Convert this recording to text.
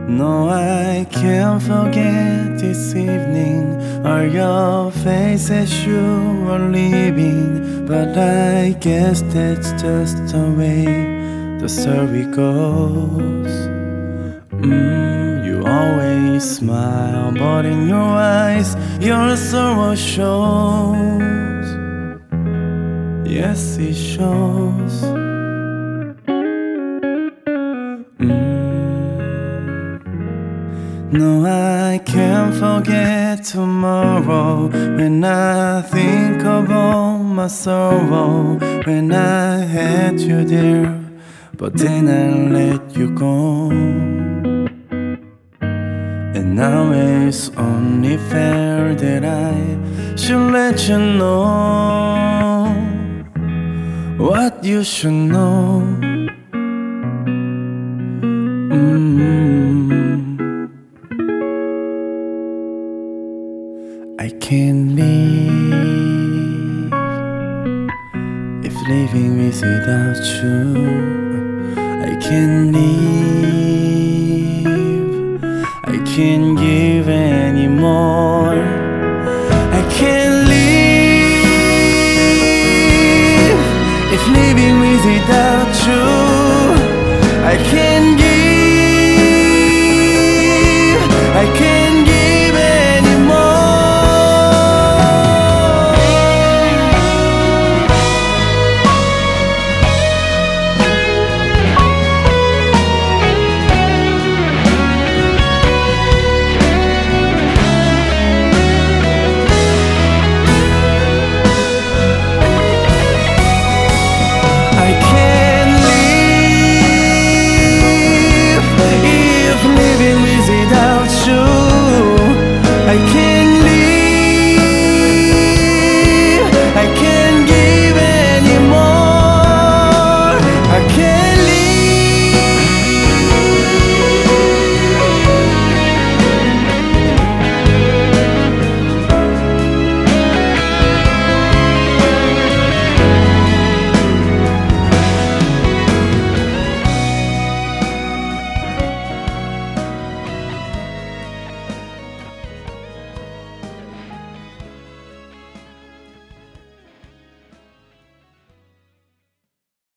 No, I can't forget this evening. All your faces you were leaving, but I guess that's just the way the story goes. You always smile, but in your eyes your sorrow shows. Yes, it shows. No, I can't forget tomorrow. When I think of all my sorrow, when I had you there, but then I let you go. And now it's only fair that I should let you know what you should know. I can't live if living is without you. I can't live, I can't